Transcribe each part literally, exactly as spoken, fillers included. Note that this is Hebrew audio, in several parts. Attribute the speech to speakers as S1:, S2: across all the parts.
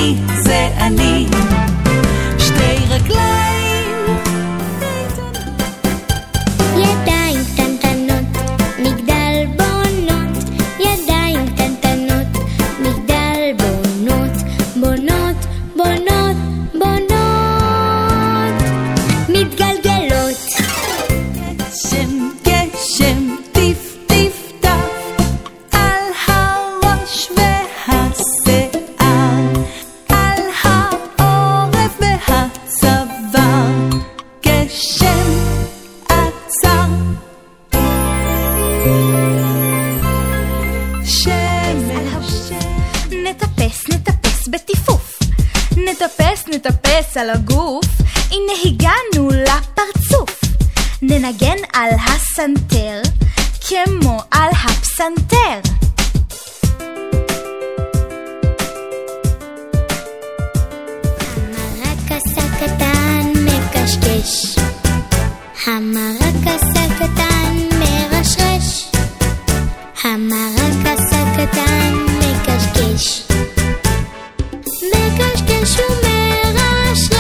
S1: אני, זה אני. שתי רגליים,
S2: ידיים קטנטנות, מגדל בונות, ידיים קטנטנות, מגדל בונות, בונות, בונות, בונות, מתגלגלות.
S1: גשם, גשם, טיף, טיף, טף, על הראש והשיער, על העורף והצוואר, גשם עצר. שמש,
S3: נטפס, נטפס בטיפוף, נטפס, נטפס על הגוף, הנה הגענו לפרצוף. ננגן על הסנטר כמו על הפסנתר.
S2: המרק עשה קטן מקשקש, המרק עשה קטן מרשרש, המרק עשה קטן מקשקש, מקשקש ומרשרש.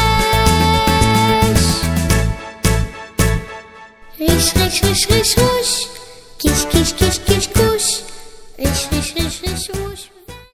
S2: ריש ריש ריש ריש רוש, קיש קיש קיש קיש